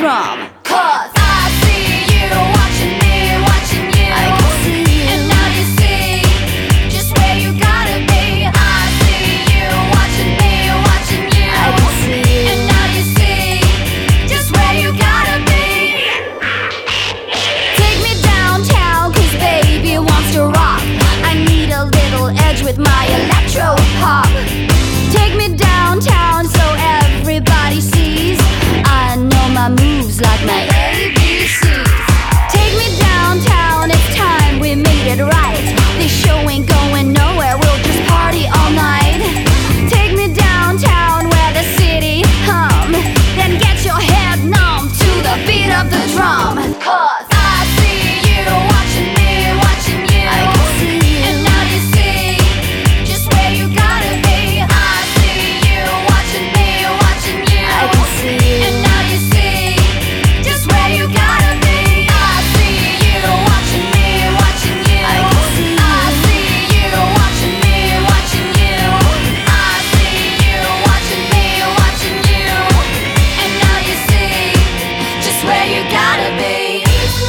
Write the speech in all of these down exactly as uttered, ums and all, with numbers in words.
drum. Cause I see you watching me, watching you. I can see you. And now you see just where you gotta be. I see you watching me, watching you. I can see you. And now you see just where you gotta be. Take me downtown, cause baby wants to rock. I need a little edge with my electro pop. Take me downtown so everybody sees I know my moves like my A B Cs. Take me downtown, it's time we made it right. This show ain't going nowhere, we'll just party all night. Take me downtown where the city hum, then get your head numb to the beat of the drum. Cause I see you watching me, watching you. I can see you. And now you see just where you gotta be. I see you watching me, watching you. I can see you. And now you see just where you gotta be. I see you watching me, watching you. I can see you. I see you watching me, watching you. I see you watching me, watching you. And now you see just where you gotta be.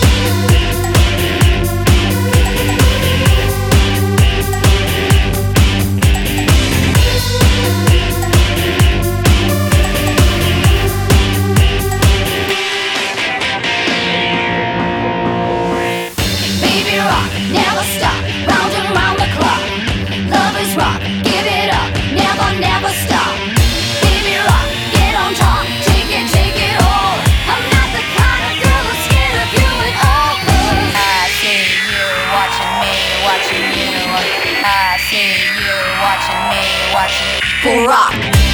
Baby rock, never stop, round and round the clock. Love is rock, give it up, never, never stop. Baby rock, get on top, take it, take it all. I'm not the kind of girl who's scared of you at all. 'Cause I see you watching me, watching you. I see you watching me, watching you. For rock.